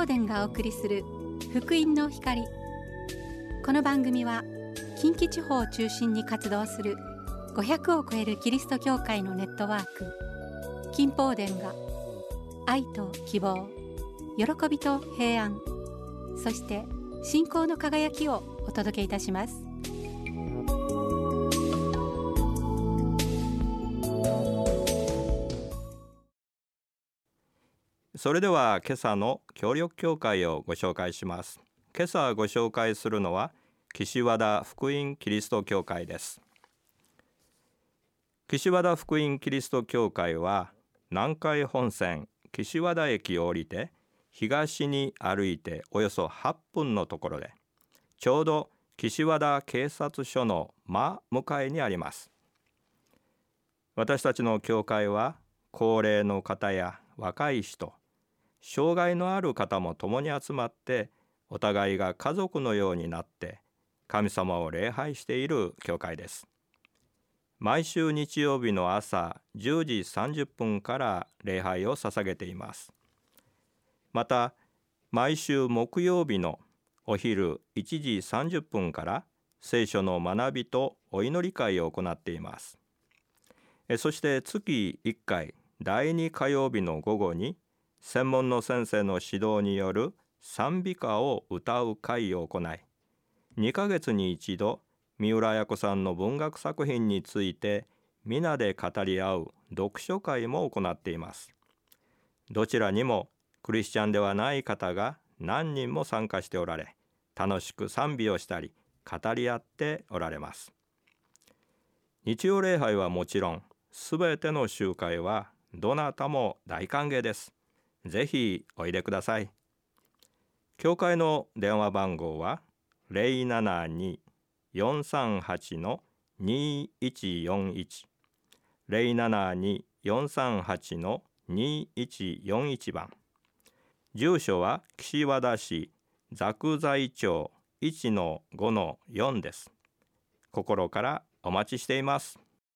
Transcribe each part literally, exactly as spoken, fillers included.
報殿がお送りする福音の光。この番組は近畿地方を中心に活動するごひゃくを超えるキリスト教会のネットワーク金報殿が愛と希望、喜びと平安、そして信仰の輝きをお届けいたします。 それでは今朝の協力教会をご紹介します。今朝ご紹介するのは岸和田福音キリスト教会です。岸和田福音キリスト教会は南海本線岸和田駅を降りて東に歩いておよそはっぷんのところで、ちょうど岸和田警察署の真向かいにあります。私たちの教会は高齢の方や若い人、障害のある方も共に集まって、お互いが家族のようになって神様を礼拝している教会です。毎週日曜日の朝じゅうじさんじゅっぷんから礼拝を捧げています。また毎週木曜日のお昼いちじさんじゅっぷんから聖書の学びとお祈り会を行っています。そして月いっかいだいに火曜日の午後に専門の先生の指導による賛美歌を歌う会を行い、にかげつに一度三浦綾子さんの文学作品について皆で語り合う読書会も行っています。どちらにもクリスチャンではない方が何人も参加しておられ、楽しく賛美をしたり語り合っておられます。日曜礼拝はもちろん、すべての集会はどなたも大歓迎です。ぜひおいでください。教会の電話番号は ゼロななに よんさんはち にいちよんいち ゼロななに よんさんはち にいちよんいち番。住所は岸和田市雑材町 いちのごのよん です。心からお待ちしています。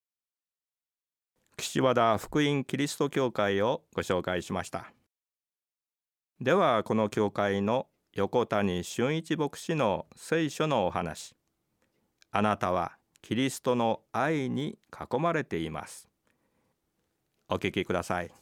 岸和田福音キリスト教会をご紹介しました。ではこの教会の横谷俊一牧師の聖書のお話、あなたはキリストの愛に囲まれています。お聞きください。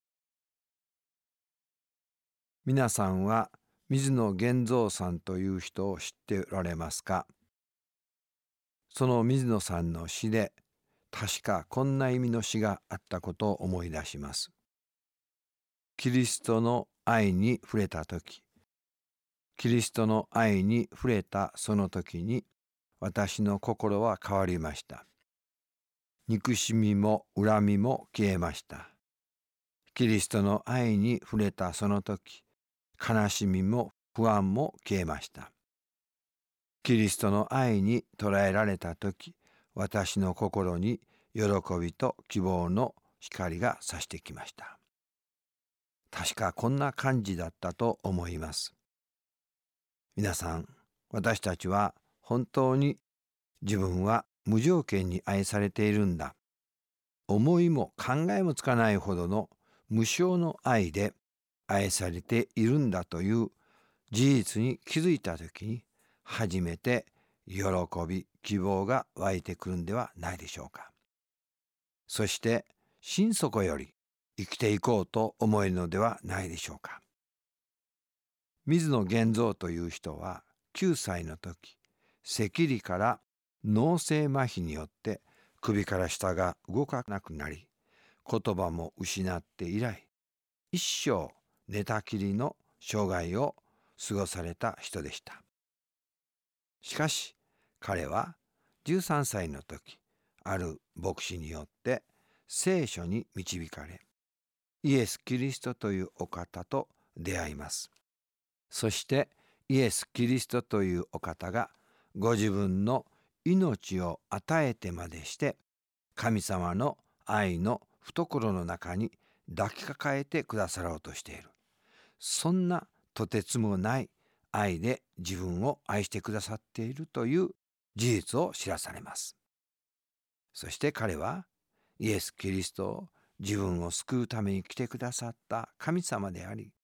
皆さんは水野源三さんという人を知っておられますか？その水野さんの詩で確かこんな意味の詩があったことを思い出します。キリストの愛に触れたとき、キリストの愛に触れたその時に私の心は変わりました。憎しみも恨みも消えました。キリストの愛に触れたその時、悲しみも不安も消えました。キリストの愛に捉えられた時、私の心に喜びと希望の光が差してきました。確かこんな感じだったと思います。皆さん、私たちは本当に自分は無条件に愛されているんだ。思いも考えもつかないほどの無償の愛で愛されているんだという事実に気づいたときに、初めて喜び、希望が湧いてくるんではないでしょうか。そして心底より生きていこうと思えるのではないでしょうか。水野源三という人はきゅうさいの時、赤痢から脳性麻痺によって首から下が動かなくなり、言葉も失って以来、一生寝たきりの生涯を過ごされた人でした。しかし彼はじゅうさんさいの時、ある牧師によって聖書に導かれ、イエス・キリストというお方と出会います。そしてイエス・キリストというお方がご自分の命を与えてまでして神様の愛の懐の中に抱きかかえてくださろうとしている。そんなとてつもない愛で自分を愛してくださっているという事実を知らされます。そして彼はイエス・キリストを自分を救うために来てくださった神様であり、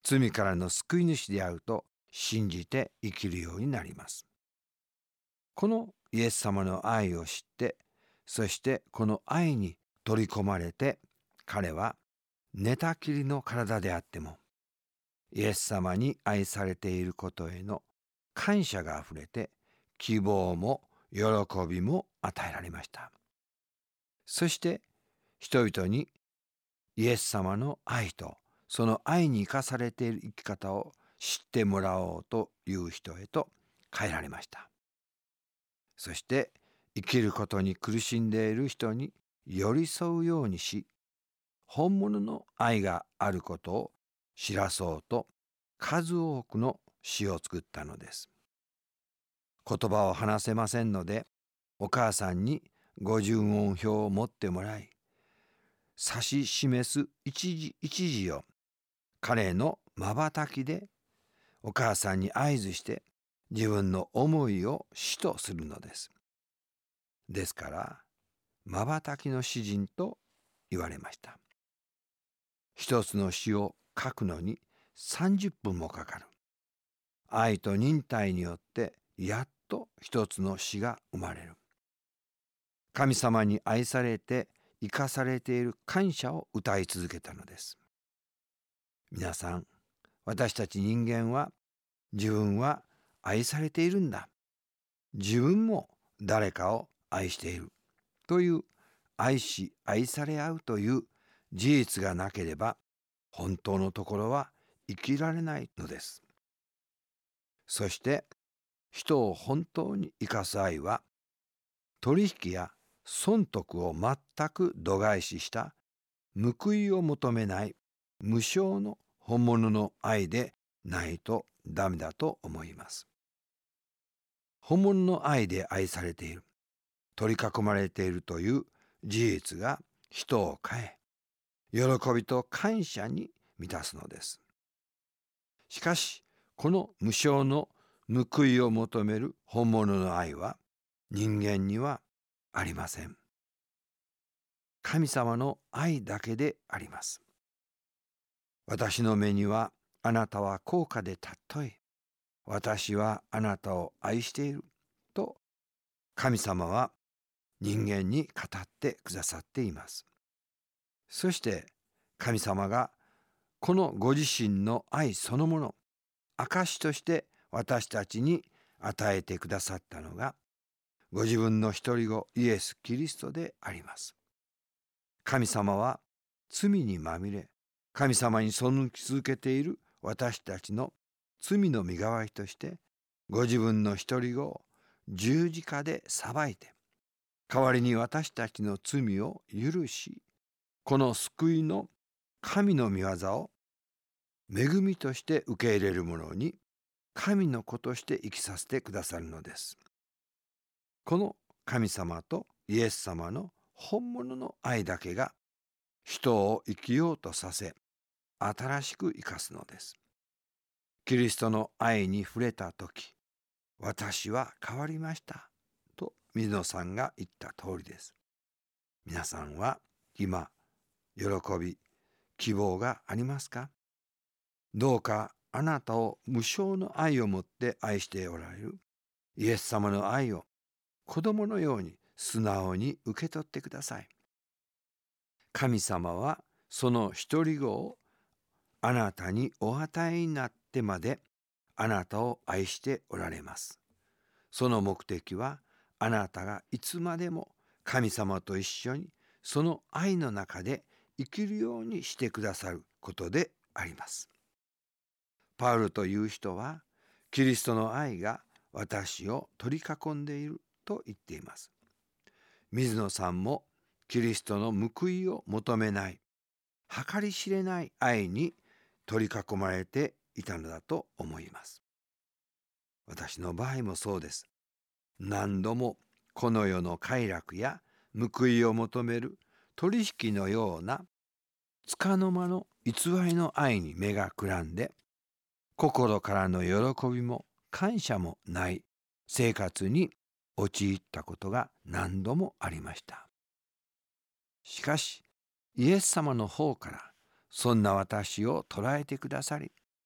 罪からの救い主であると信じて生きるようになります。このイエス様の愛を知って、そしてこの愛に取り込まれて、彼は寝たきりの体であっても、イエス様に愛されていることへの感謝があふれて、希望も喜びも与えられました。そして人々にイエス様の愛とその愛に生かされている生き方を知ってもらおうという人へと変えられました。そして生きることに苦しんでいる人に寄り添うようにし、本物の愛があることを知らそうと数多くの詩を作ったのです。言葉を話せませんので、お母さんに五十音表を持ってもらい、指し示す一字一字を彼のまばたきでお母さんに合図して自分の思いを詩とするのです。ですからまばたきの詩人と言われました。一つの詩を書くのにさんじゅっぷんもかかる。愛と忍耐によってやっと一つの詩が生まれる。神様に愛されて生かされている感謝を歌い続けたのです。皆さん、私たち人間は自分は愛されているんだ、自分も誰かを愛しているという愛し愛され合うという事実がなければ、本当のところは生きられないのです。そして人を本当に生かす愛は、取引や損得を全く度外視した報いを求めない無償の本物の愛でないとダメだと思います。本物の愛で愛されている、取り囲まれているという事実が人を変え、喜びと感謝に満たすのです。しかし、この無償の報いを求める本物の愛は人間にはありません。神様の愛だけであります。私の目にはあなたは高価で尊い。私はあなたを愛していると神様は人間に語ってくださっています。そして神様がこのご自身の愛そのもの、証として私たちに与えてくださったのが、ご自分の一人子イエス・キリストであります。神様は罪にまみれ、神様に背き続けている私たちの罪の身代わりとして、ご自分の一人子を十字架で裁いて、代わりに私たちの罪を許し、この救いの神の御業を恵みとして受け入れる者に神の子として生きさせてくださるのです。この神様とイエス様の本物の愛だけが人を生きようとさせ、新しく生かすのです。キリストの愛に触れたとき、私は変わりましたと水野さんが言った通りです。皆さんは今、喜び、希望がありますか？どうかあなたを無償の愛を持って愛しておられるイエス様の愛を子供のように素直に受け取ってください。神様はその一人子をあなたにお与えになってまであなたを愛しておられます。その目的はあなたがいつまでも神様と一緒にその愛の中で生きるようにしてくださることであります。パウルという人はキリストの愛が私を取り囲んでいると言っています。水野さんもキリストの報いを求めない、計り知れない愛に取り囲まれていたのだと思います。私の場合もそうです。何度もこの世の快楽や報いを求める取引のような束の間の偽りの愛に目がくらんで、心からの喜びも感謝もない生活に陥ったことが何度もありました。しかしイエス様の方からそんな私を捉えてくださり、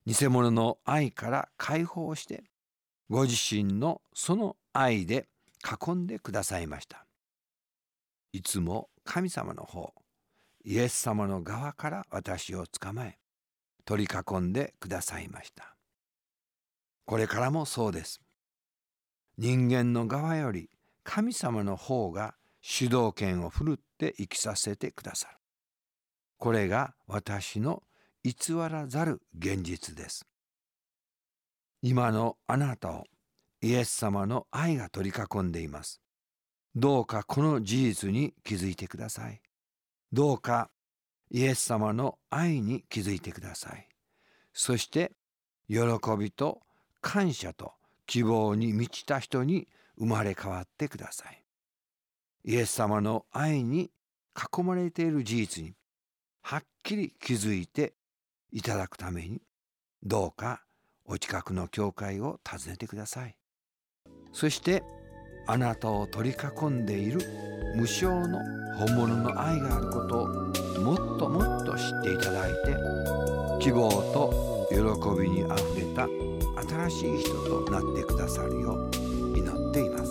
偽物の愛から解放して、ご自身のその愛で囲んでくださいました。いつも神様の方、イエス様の側から私を捕まえ、取り囲んでくださいました。これからもそうです。人間の側より神様の方が主導権を振るって生きさせてくださる。これが私の偽らざる現実です。今のあなたをイエス様の愛が取り囲んでいます。どうかこの事実に気づいてください。どうかイエス様の愛に気づいてください。そして喜びと感謝と希望に満ちた人に生まれ変わってください。イエス様の愛に囲まれている事実にはっきり気づいていただくために、どうかお近くの教会を訪ねてください。そしてあなたを取り囲んでいる無償の本物の愛があることをもっともっと知っていただいて、希望と喜びにあふれた新しい人となってくださるよう祈っています。